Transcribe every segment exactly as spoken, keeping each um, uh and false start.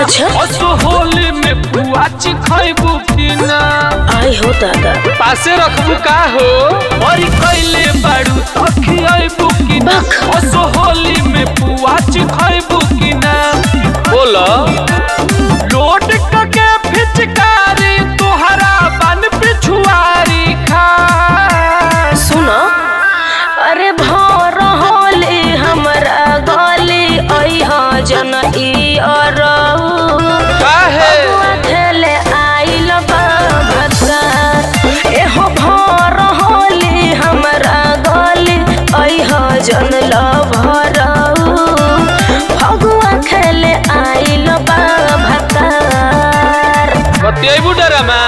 अच्छा असो होली में पुआ चिखैबू कि ना? आई हो दादा पासे रखबू का हो और कैले बाड़ू तखियबू कि ना? असो होली में पुआ चिखैबू कि ना? बोला लोड के फिचकारी तोहरा बन पिछुआरी खा। सुनो अरे भोर होली हमरा गली अइहा जन ई अरऊ काहे खेले आइल बा भत्ता। एहो भोर होली हमरा गली अइहा जन लभरऊ भगवा खेले आइल बा भत्ता। बतियाबू डरामा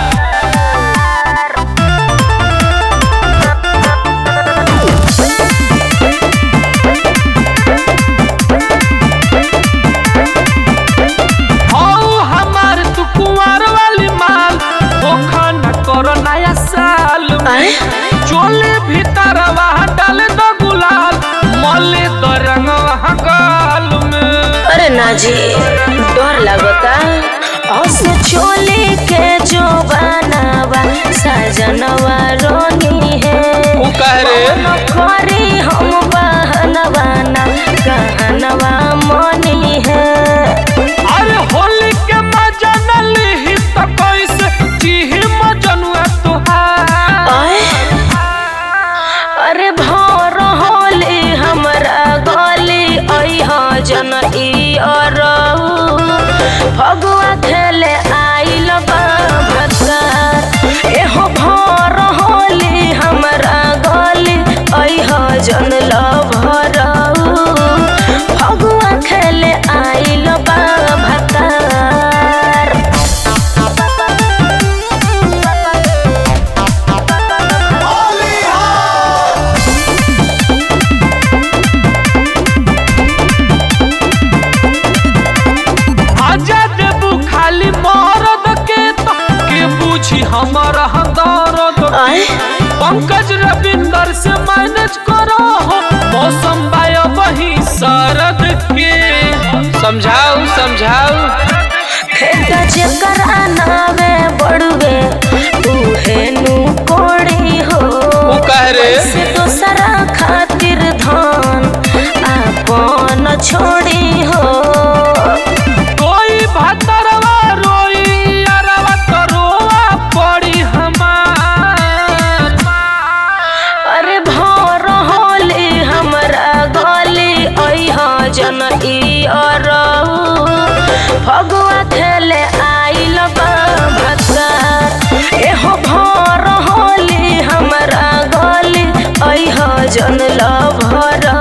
चोले भीतर वहाँ डाल दो गुलाल मले तो रंग वहाँ गाल में। अरे ना जी डर लगता औस चोले के जो बनावा सजनवा रोनी है वो कह रे करी हम बहनवा ना कहनवा मनी है। अरे होली के मजा न ली तो कैसे जीही मजनुआ तुहार। अरे भोर होली हमरा गली अइहा जन ई अरऊ भगवा खेले आइल बा भत्ता। एहो भोर होली हमरा गली अइहा जन लभरऊ भगवा खेले आइल बा भत्ता। हमारा दर्द पंकज रविंदर से मैनेज करो हो मौसम बाया वही शरद के समझाऊ समझाऊ जेकर नावे बड़वे उहे नु कोड़ी हो। वो कह रे से दोसरा खातिर धन आपन छोड़ी हो। कोई भातरवा रोई अरवा तरोवा पड़ी हमार। अरे भोर होली हमरा गली अइहा जन ई अरऊ भगवा खेले आइल बा भत्ता। एहो भोर होली हमरा गली अइहा जन लभरऊ